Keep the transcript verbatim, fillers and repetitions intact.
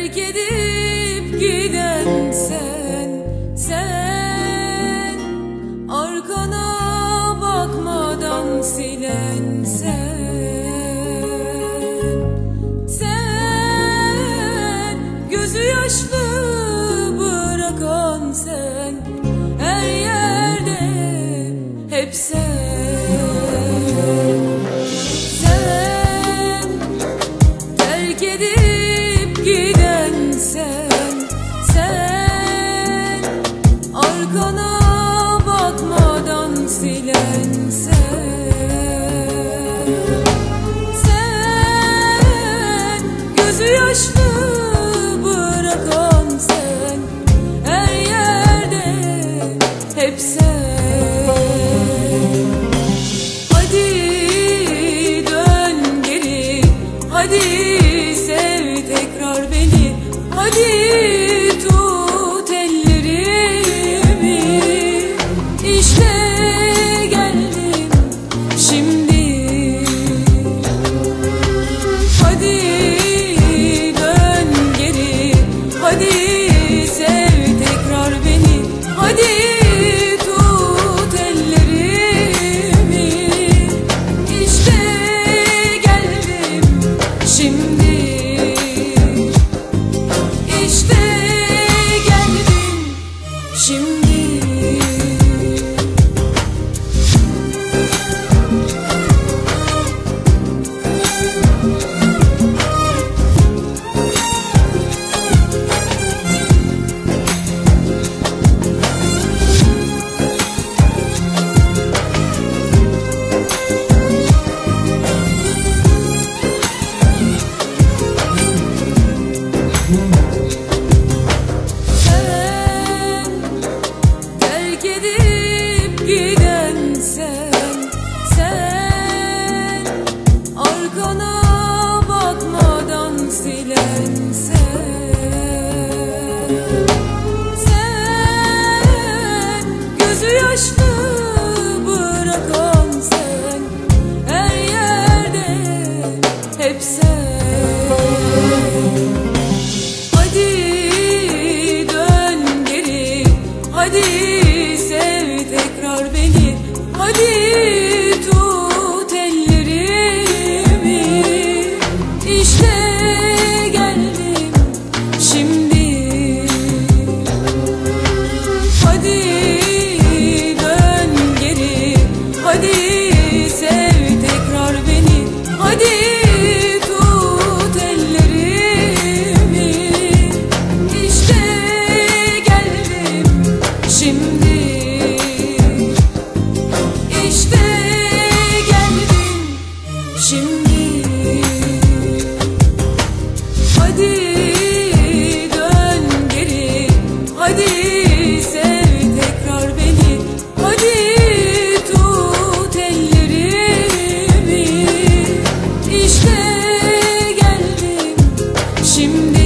terk edip giden sen, sen arkana bakmadan silen sen, sen gözü yaşlı bırakan sen, her yerde hep sen. Sen terk edip giden sen, sen arkana bakmadan silen sen, sen gözü yaşlı bırakan sen, her yerde hep sen. Hadi sev tekrar beni, hadi tut ellerimi, işte geldim şimdi. Hadi dön geri, hadi sev tekrar beni, hadi tut ellerimi, işte şimdi, işte geldim şimdi. Gidip giden sen, sen arkana bakmadan silen sen, sen gözü yaşlı bırakan sen, her yerde hep sen. Hadi dön geri, hadi sev tekrar beni, hadi tut ellerimi, işte geldim şimdi. Hadi dön geri, hadi sev tekrar beni, hadi tut ellerimi, işte geldim şimdi. İşte geldim şimdi. Hadi dön geri, hadi sev tekrar beni, hadi tut ellerimi, işte geldim şimdi.